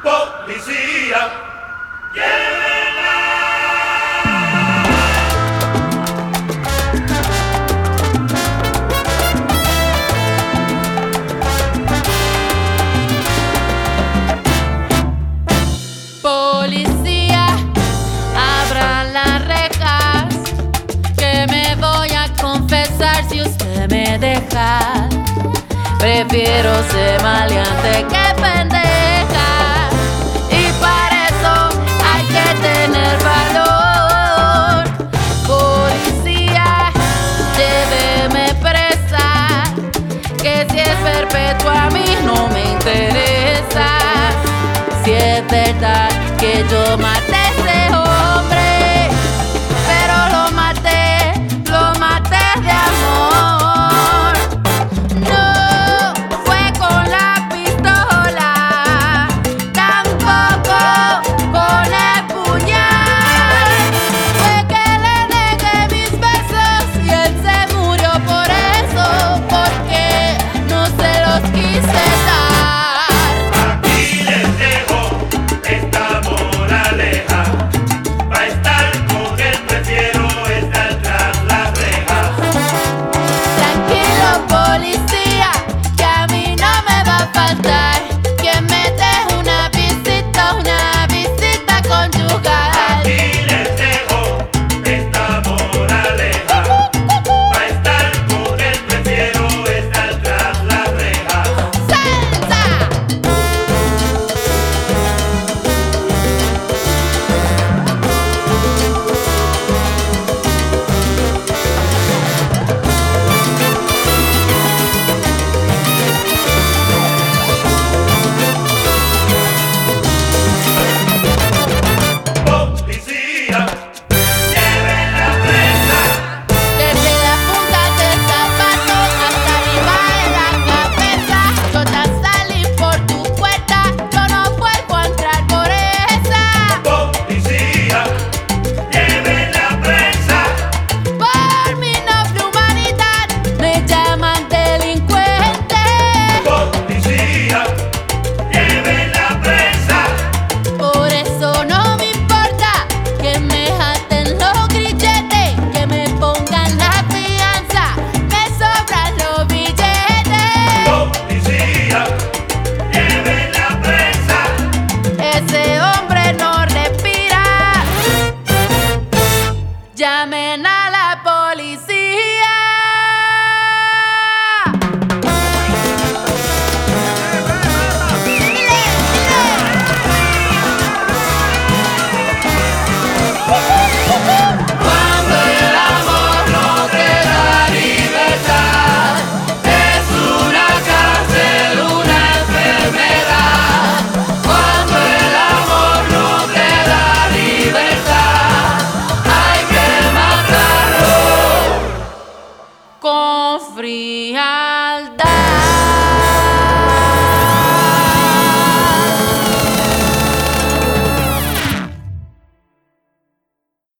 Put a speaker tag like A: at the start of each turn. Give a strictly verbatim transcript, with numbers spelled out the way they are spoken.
A: Policía, llévenla.
B: Policía, abra las rejas, que me voy a confesar si usted me deja. Prefiero ser maleante que pendeja, y para eso hay que tener valor. Policía, lléveme presa, que si es perpetuo a mí no me interesa. Si es verdad que yo maté